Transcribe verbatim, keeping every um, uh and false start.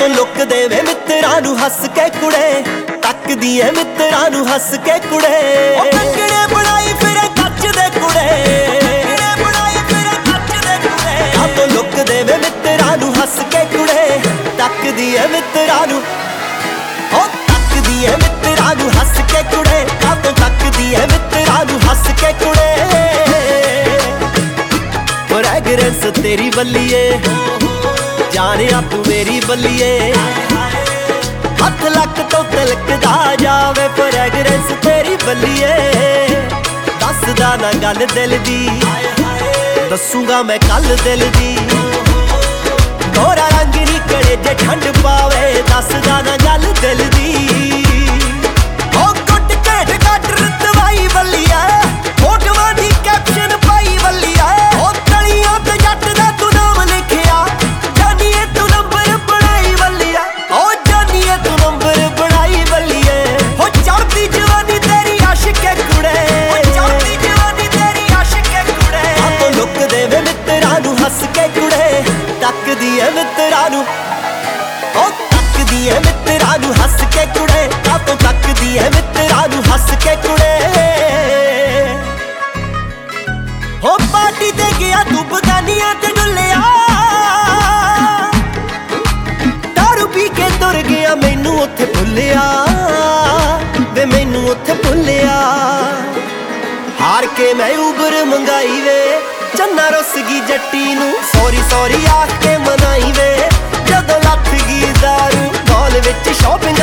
ਤੋਂ ਲੁਕਦੇ ਵੇ ਮਿੱਤਰਾਂ ਨੂੰ ਹੱਸ ਕੇ ਕੁੜੇ, ਤੱਕਦੀ ਐ ਮਿੱਤਰਾਂ ਨੂੰ ਹੱਸ ਕੇ ਕੁੜੇ। ਉਹ ਕੰਗਣੇ ਬਣਾਈ ਫਿਰੇ ਕੱਚ ਦੇ ਕੁੜੇ, ਕੰਗਣੇ ਬਣਾਈ ਫਿਰੇ ਕੱਚ ਦੇ ਕੁੜੇ। ਆ ਤੋਂ ਲੁਕਦੇ ਵੇ ਮਿੱਤਰਾਂ ਨੂੰ ਹੱਸ ਕੇ ਕੁੜੇ, ਤੱਕਦੀ ਐ ਮਿੱਤਰਾਂ ਨੂੰ, ਉਹ ਤੱਕਦੀ ਐ ਮਿੱਤਰਾਂ ਨੂੰ ਹੱਸ ਕੇ ਕੁੜੇ। ਆ ਤੋਂ ਤੱਕਦੀ ਐ ਮਿੱਤਰਾਂ ਨੂੰ ਹੱਸ ਕੇ ਕੁੜੇ। ਫ੍ਰੈਗਰੈਂਸ ਤੇਰੀ ਬੱਲੀਏ, ਜਾਣਿਆ ਤੂੰ ਮੇਰੀ ਬੱਲੀਏ, ਹੱਥ ਲੱਕ ਤੋਂ ਤਿਲਕਦਾ ਜਾਵੇ ਫ੍ਰੈਗਰੈਂਸ ਤੇਰੀ ਬੱਲੀਏ। ਦੱਸਦਾ ਨਾ ਗੱਲ ਦਿਲ ਦੀ, ਦੱਸੂਗਾ ਮੈਂ ਕੱਲ ਦਿਲ ਦੀ। ਗੋਰਾ ਰੰਗ ਨੀ ਕੜੇ ਜੇ ਠੰਡ ਪਾਵੇ, ਦੱਸਦਾ ਨਾ ਗੱਲ ਦਿਲ ਦੀ। ਉਹ ਗੁੱਟ ਘੇਟ ਕੱਟ ਰਤਵਾਈ ਬੱਲੀਆ, ਫੋਟੋਆਂ ਦੀ ਕੈਪਸ਼ਨ ਪਾਈ ਬੱਲੀਆ। ਉਹ ਤਲੀਆਂ ਤੇ ਜੱਟ ਦਾ ਤੂੰ ਨਾਮ ਲਿਖਿਆ, ਜਾਨੀਏ ਤੂੰ ਨੰਬਰ ਬਣਾਈ ਬੱਲੀਆ। ਉਹ ਜਾਨੀਏ ਤੂੰ ਨੰਬਰ ਬਣਾਈ ਬੱਲੀਏ। ਹੋ ਚੜਦੀ ਜਵਾਨੀ ਤੇਰੀ ਆਸ਼ਿਕੇ ਕੁੜੇ, ਹੋ ਚੜਦੀ ਜਵਾਨੀ ਤੇਰੀ ਆਸ਼ਿਕੇ ਕੁੜੇ। ਆਪੋ ਲੁਕਦੇ ਵੇ ਮਿੱਤਰਾਂ ਨੂੰ ਹੱਸ ਕੇ ਕੁੜੇ, ਤੱਕਦੀ ਐ ਮਿੱਤਰਾਂ ਨੂੰ, ਉਹ ਤੱਕਦੀ ਐ ਮਿੱਤਰਾਂ ਨੂੰ ਹੱਸ ਕੇ ਕੁੜੇ। ਆਪੋ ਤੱਕਦੀ ਐ ਮਿੱਤਰਾਂ ਨੂੰ ਹੱਸ ਕੇ ਕੁੜੇ। ਹੋ ਪਾਰਟੀ ਤੇ ਗਿਆ ਤੂੰ ਬਗਾਨੀਆਂ ਤੇ ਡੁੱਲਿਆ, ਦਾਰੂ ਪੀ ਕੇ ਤੁਰ ਗਿਆ ਮੈਨੂੰ ਉੱਥੇ ਭੁੱਲਿਆ ਵੇ, ਮੈਨੂੰ ਉੱਥੇ ਭੁੱਲਿਆ। ਹਾਰ ਕੇ ਮੈਂ ਉਬਰ ਮੰਗਾਈ ਵੇ, ਚੰਨਾ ਰੁੱਸ ਗਈ ਜੱਟੀ ਨੂੰ ਸੌਰੀ ਸੌਰੀ ਆਖ ਕੇ ਮਨਾਈ ਵੇ। ਜਦੋਂ ਲੱਥ ਗਈ ਦਾਰੂ ਮਾਲ ਵਿੱਚ ਸ਼ੌਪਿੰਗ